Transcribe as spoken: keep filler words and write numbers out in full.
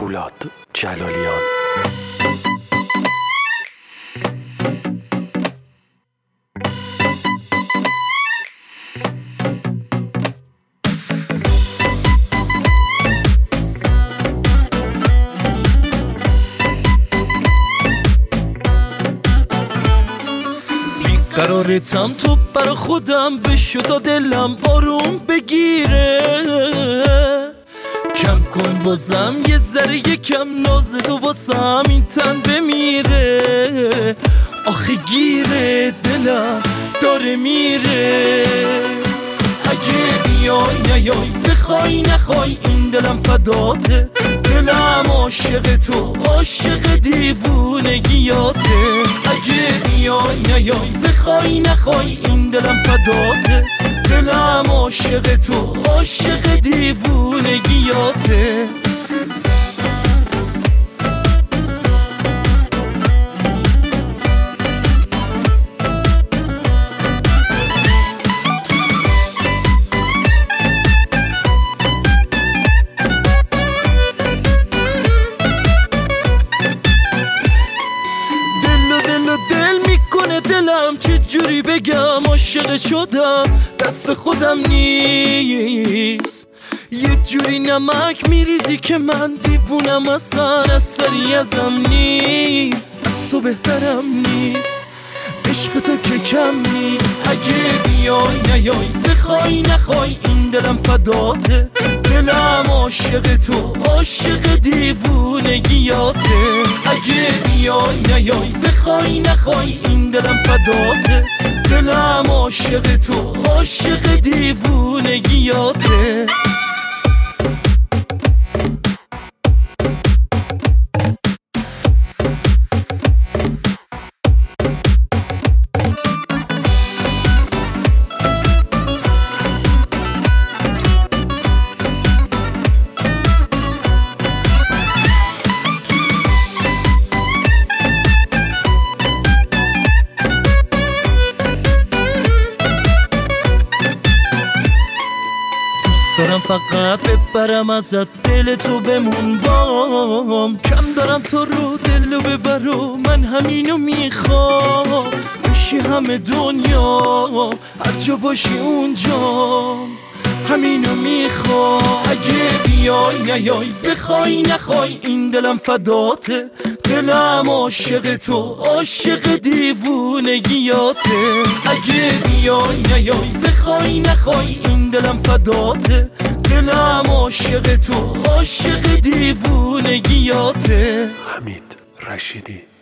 پولاد جلالیان. قرارتم تو برا خودم بشو تا دلم آروم بگیره. کم کن بازم یه ذره یکم ناز تو واسم این تن بمیره. آخه گیره دلم داره میره. اگه بیای نیای بخوای نخوای این دلم فداته. دلم عاشق تو عاشق دیوونگیاته. اگه بیای نیای بخوای نخوای این دلم فداته. دلم عاشق تو عاشق دیوونگیاته. دلم چه جوری بگم عاشق شدم دست خودم نیست. یه جوری نمک میریزی که من دیوونم اصلا اثری ازم نیست. از تو بهترم نیست عشق تو که کم نیست. اگه بیای نیای بخوای نخوای این دلم فداته. دلم عاشق تو عاشق دیوونگیاته. اگه بیای نیای بخوای نخوای این دلم فداته. دلم عاشق تو عاشق دیوونگیاته. دارم فقط ببرم ازت دل تو بمون بام. کم دارم تو رو دلو ببرو من همینو میخوام. بشی همه دنیا هر جا باشی اونجا همینو میخوام. اگه بیای نیای بخوای نخوای این دلم فداته. دلم عاشق تو عاشق دیوونگیاته. اگه بیای نیای بخوای نخوای این دلم فداته. دلم عاشق تو عاشق دیوونگیاته. حمید رشیدی.